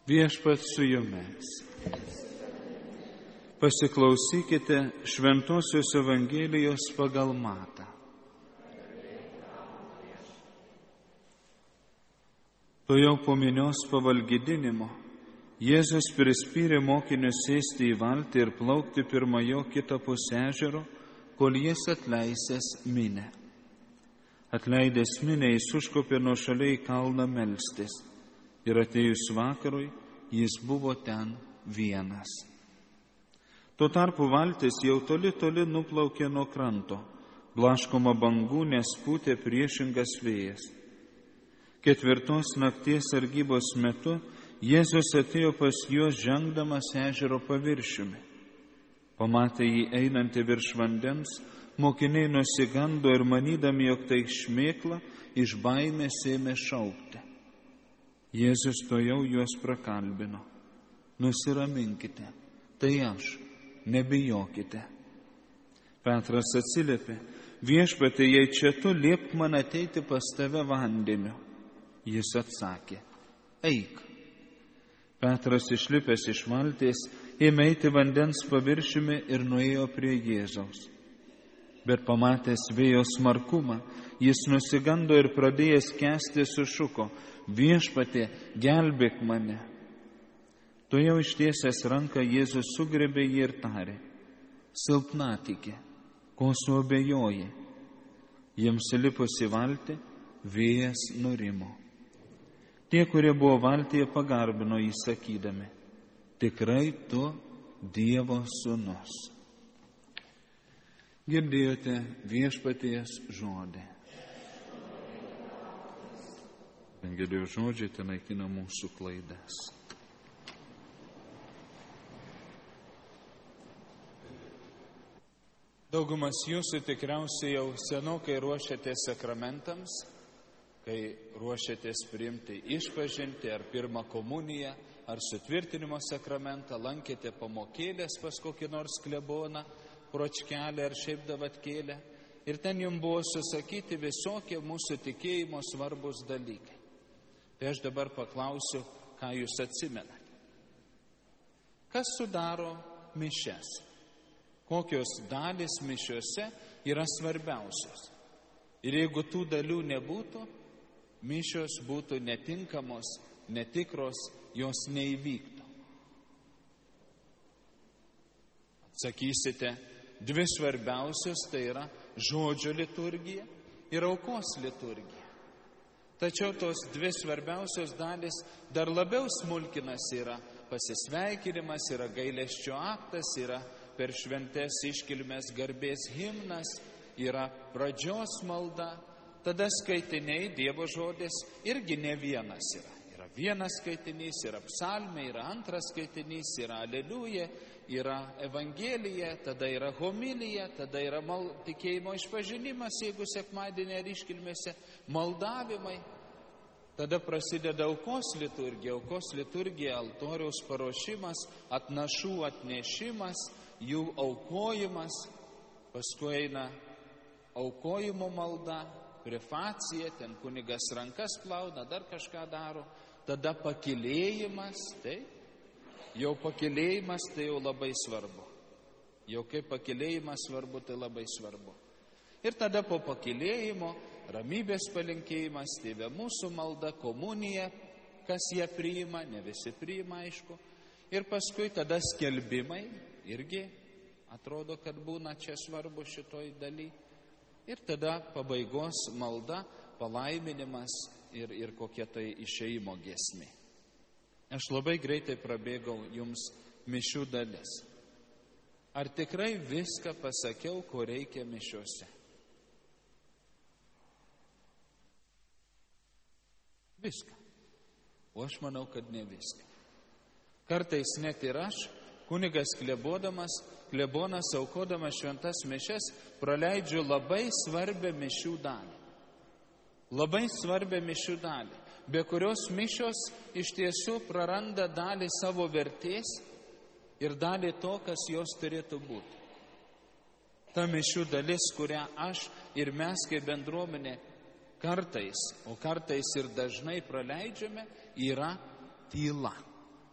Viešpats su jumis. Pasiklausykite Šventosios Evangelijos pagal Matą. Tuojau po minios pavalgydinimo Jėzus prispyrė mokinius sėsti į valtį ir plaukti pirma jo kitapus ežero, kol jis atleisęs minią. Atleidęs minią, jis užkopė nuošaliai į kalną melstis. Ir atėjus vakarui, jis buvo ten vienas. Tuo tarpu valtis jau toli nuplaukė nuo kranto, blaškoma bangų, nes pūtė priešingas vėjas. 4 nakties sargybos metu Jėzus atėjo pas juos žengdamas ežero paviršiumi. Pamatę jį einantį virš vandens, mokiniai nusigando ir manydami, jog tai šmėkla, iš baimės ėmė šaukti. Jėzus tuojau juos prakalbino. Nusiraminkite, tai aš, nebijokite. Petras atsiliepė, Viešpatie, jei čia tu, liepk man ateiti pas tave vandeniu. Jis atsakė, eik. Petras išlipęs iš valties, ėmė eiti vandens paviršiumi ir nuėjo prie Jėzaus. Bet pamatęs vėjo smarkumą, jis nusigando ir pradėjęs kęsti sušuko, Viešpatie, gelbėk mane. Tuojau ištiesęs ranką Jėzus sugriebė jį ir tarė, silpnatikė, ko suabejoji? Jiems įlipus į valtį, vėjas nurimo. Tie, kurie buvo valtyje, pagarbino jį sakydami, tikrai tu Dievo sūnus. Girdėjote Viešpaties žodį. Evangelijos žodžiai tai naikina mūsų klaidas. Daugumas jūsų tikriausiai jau senokai ruošiatės sakramentams, kai ruošiatės priimti išpažintį ar pirmą komuniją, ar sutvirtinimo sakramentą, lankėte pamokėlės pas kokį nors kleboną, pročkelę ar šiaip davatkėlę, ir ten jums buvo susakyti visokie mūsų tikėjimo svarbus dalykai. Tai aš dabar paklausiu, ką jūs atsimenate. Kas sudaro mišias? Kokios dalys mišiuose yra svarbiausios? Ir jeigu tų dalių nebūtų, mišios būtų netinkamos, netikros, jos neįvyktų. Atsakysite, 2 svarbiausios tai yra žodžio liturgija ir aukos liturgija. Tačiau tos 2 svarbiausios dalys dar labiau smulkinasi, yra pasisveikinimas, yra gailesčio aktas, yra per šventes iškilmės garbės himnas, yra pradžios malda, tada skaitiniai, Dievo žodis irgi ne vienas yra. Yra vienas skaitinys, yra psalmė, yra antras skaitinys, yra aleliuja, yra evangelija, tada yra homilija, tada yra tikėjimo išpažinimas, jeigu sekmadienį ar iškilmėse, maldavimai. Tada prasideda aukos liturgija. Aukos liturgija, altoriaus paruošimas, atnašų atnešimas, jų aukojimas, paskui eina aukojimo malda, prefacija, ten kunigas rankas plauna, dar kažką daro, tada pakilėjimas, taip. Jau pakilėjimas tai jau labai svarbu. Jau kaip pakilėjimas svarbu, tai labai svarbu. Ir tada po pakilėjimo ramybės palinkėjimas, Tėve mūsų malda, komunija, kas ją priima, ne visi priima, aišku. Ir paskui tada skelbimai, irgi atrodo, kad būna čia svarbu šitoj daly. Ir tada pabaigos malda, palaiminimas ir kokia tai išėjimo giesmė. Aš labai greitai prabėgau jums mišių dalis. Ar tikrai viską pasakiau, ko reikia mišiuose? Viską. O aš manau, kad ne viską. Kartais net ir aš, kunigas klebonas aukodamas šventas mišias, praleidžiu labai svarbią mišių dalį. Labai svarbią mišių dalį, be kurios mišios iš tiesų praranda dalį savo vertės ir dalį to, kas jos turėtų būti. Ta mišių dalis, kurią aš ir mes kaip bendruomenė kartais, o kartais ir dažnai praleidžiame, yra tyla.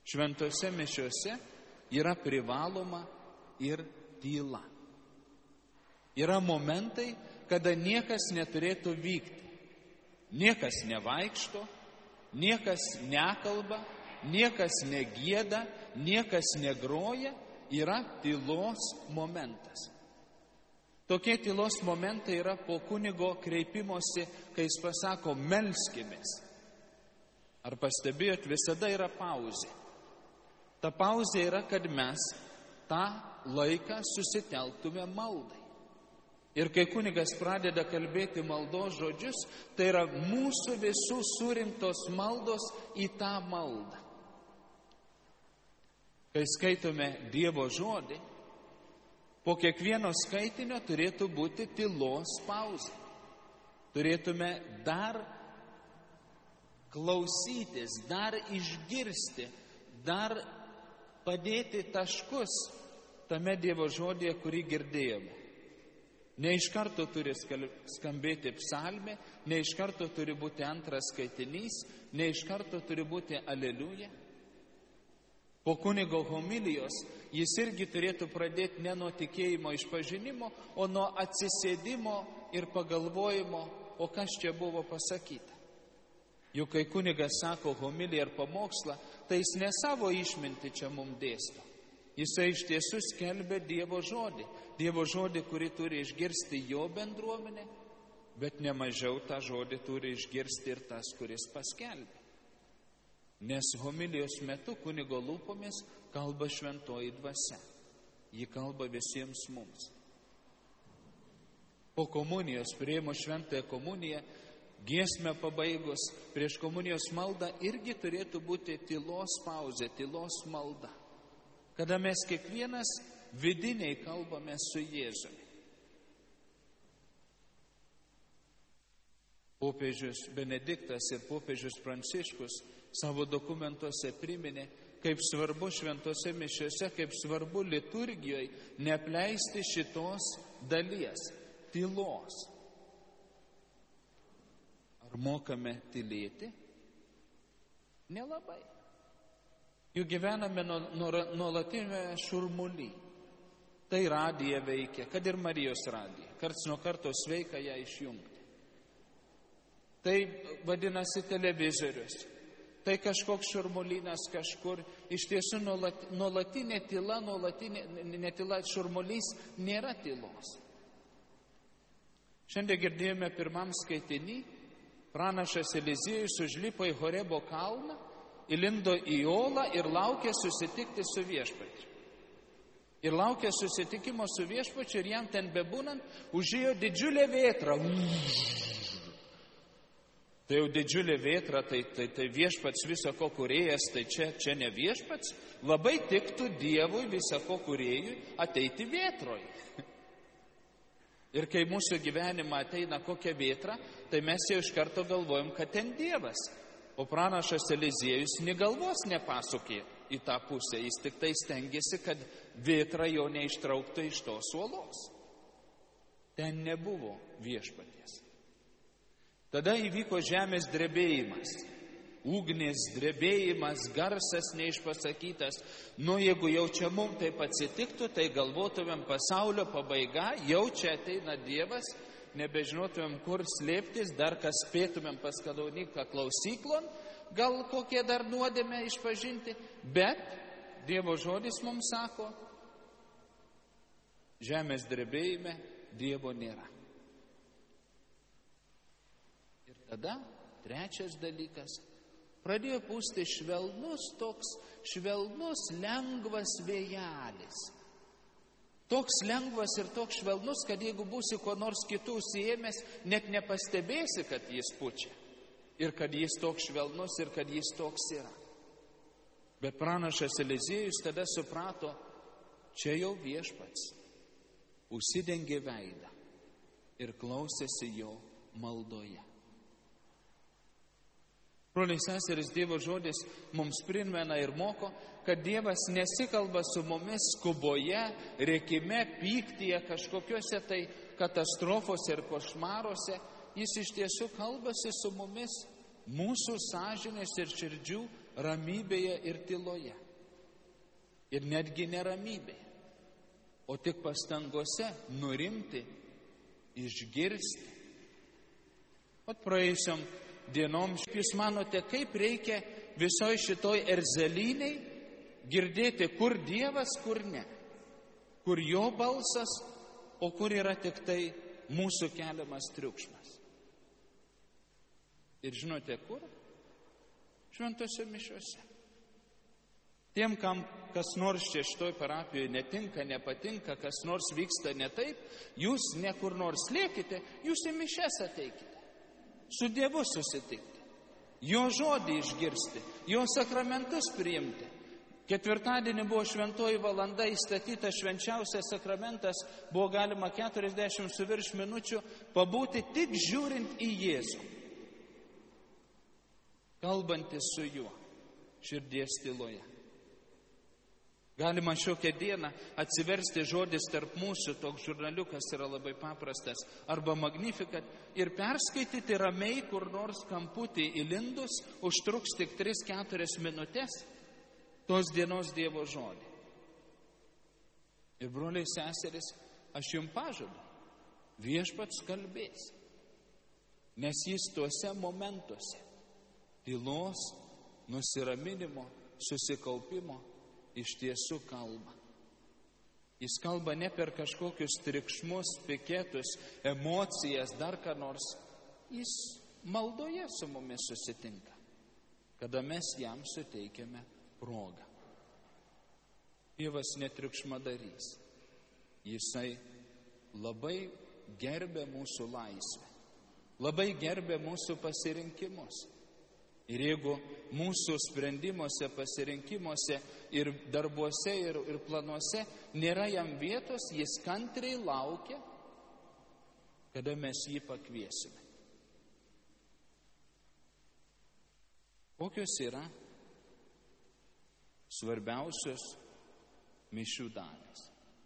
Šventose mišiose yra privaloma ir tyla. Yra momentai, kada niekas neturėtų vykti. Niekas nevaikšto, niekas nekalba, niekas negieda, niekas negroja. Yra tylos momentas. Tokie tylos momentai yra po kunigo kreipimosi, kai jis pasako melskimės. Ar pastebėjot, visada yra pauzė. Ta pauzė yra, kad mes tą laiką susitelktume maldai. Ir kai kunigas pradeda kalbėti maldos žodžius, tai yra mūsų visų surinktos maldos į tą maldą. Kai skaitome Dievo žodį, po kiekvieno skaitinio turėtų būti tylos pauzė. Turėtume dar klausytis, dar išgirsti, dar padėti taškus tame Dievo žodėje, kurį girdėjome. Ne iš karto turi skambėti psalmė, ne iš karto turi būti antras skaitinys, ne iš karto turi būti aleliuja. Po kunigo homilijos jis irgi turėtų pradėti ne nuo tikėjimo išpažinimo, o nuo atsisėdimo ir pagalvojimo, o kas čia buvo pasakyta. Juk kai kunigas sako homiliją ar pamokslą, tai jis ne savo išmintį čia mums dėsto. Jisai iš tiesų skelbia Dievo žodį. Dievo žodį, kurį turi išgirsti jo bendruomenė, bet nemažiau tą žodį turi išgirsti ir tas, kuris paskelbė. Nes homilijos metu kunigo lūpomis kalba šventoji dvasia. Ji kalba visiems mums. Po komunijos, priėmus šventąją komuniją, giesmę pabaigus, prieš komunijos maldą irgi turėtų būti tylos pauzė, tylos malda. Kada mes kiekvienas vidiniai kalbame su Jėzumi. Popiežius Benediktas ir popiežius Pranciškus savo dokumentuose priminė, kaip svarbu šventose mišiose, kaip svarbu liturgijoje neapleisti šitos dalies, tylos. Ar mokame tylėti? Nelabai. Juk gyvename nuolatinėme šurmuly. Tai radija veikia, kad ir Marijos radija. Karts nuo karto sveika ją išjungti. Tai vadinasi televizorius. Tai kažkoks šurmulynas kažkur. Iš tiesų nuolatinė tyla, netila šurmulys nėra tylos. Šiandien girdėjome pirmam skaitinį, pranašas Eliziejus užlipo į Horebo kalną, įlindo į olą ir laukė susitikti su viešpačiu. Ir laukė susitikimo su viešpačiu ir jam ten bebūnant užėjo didžiulė vėtra. Tai jau didžiulė vėtra, tai viešpats visako kūrėjas, tai čia ne viešpats. Labai tiktų Dievui visako kūrėjui ateiti vėtroj. Ir kai mūsų gyvenimą ateina kokia vėtra, tai mes jau iš karto galvojam, kad ten Dievas. O pranašas Eliziejus nė galvos nepasukė į tą pusę, jis tik tai stengiasi, kad vėtra jo neištrauktų iš tos uolos. Ten nebuvo viešpaties. Tada įvyko žemės drebėjimas, ugnis drebėjimas, garsas neišpasakytas. Jeigu jau čia mums taip atsitiktų, tai galvotumėm pasaulio pabaiga, jau čia ateina Dievas, nebežinotumėm, kur slėptis, dar kas spėtumėm pas kanauninką klausyklon, gal kokie dar nuodėmę išpažinti, bet Dievo žodis mums sako, žemės drebėjime Dievo nėra. Ir tada, trečias dalykas, pradėjo pūsti švelnus, lengvas vėjelis. Toks lengvas ir toks švelnus, kad jeigu būsi ko nors kitų užsiėmęs, net nepastebėsi, kad jis pučia. Ir kad jis toks švelnus, ir kad jis toks yra. Bet pranašas Eliziejus tada suprato, čia jau viešpats. Užsidengė veidą ir klausėsi jo maldoje. Broliai seserys, Dievo žodis mums primena ir moko, kad Dievas nesikalba su mumis skuboje, rėkime, pyktyje, kažkokiuose tai katastrofose ir košmaruose. Jis iš tiesų kalbasi su mumis mūsų sąžinės ir širdžių ramybėje ir tyloje. Ir netgi neramybėje, o tik pastangose nurimti, išgirsti. O praėjusiam dienom jūs manote, kaip reikia visoje šitoj erzelyniai girdėti, kur Dievas, kur ne, kur jo balsas, o kur yra tik tai mūsų keliamas triukšmas. Ir žinote kur? Šventose mišiose. Tiem, kam kas nors čia šitoj parapijoje netinka, nepatinka, kas nors vyksta ne taip, jūs ne kur nors lėkite, jūs į mišes ateikite. Su Dievu susitikti, jo žodį išgirsti, jo sakramentus priimti. Ketvirtadienį buvo šventoji valanda, įstatyta švenčiausias sakramentas, buvo galima 40 su virš minučių pabūti tik žiūrint į Jėzų, kalbantis su juo širdies tyloje. Galima šiokią dieną atsiversti žodis tarp mūsų, toks žurnaliukas yra labai paprastas, arba Magnificat, ir perskaityti ramiai kur nors kamputį įlindus, užtruks tik 3-4 minutės tos dienos Dievo žodį. Ir broliai seserys, aš jums pažadu, viešpats kalbės, nes jis tuose momentuose tylos, nusiraminimo, susikaupimo iš tiesų kalba. Jis kalba ne per kažkokius trikšmus, piketus, emocijas, dar ką nors. Jis maldoje su mumis susitinka, kada mes jam suteikiame progą. Dievas netriukšmadarys. Jisai labai gerbė mūsų laisvę, labai gerbė mūsų pasirinkimus. Ir jeigu mūsų sprendimuose, pasirinkimuose ir darbuose ir planuose nėra jam vietos, jis kantriai laukia, kada mes jį pakviesime. Kokios yra svarbiausios mišių dalys?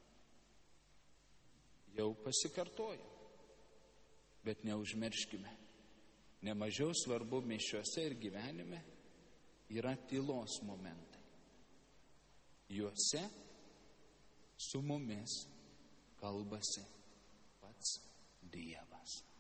Jau pasikartoju, bet neužmirškime. Nemažiau svarbu mišiuose ir gyvenime yra tylos momentai. Juose su mumis kalbasi pats Dievas.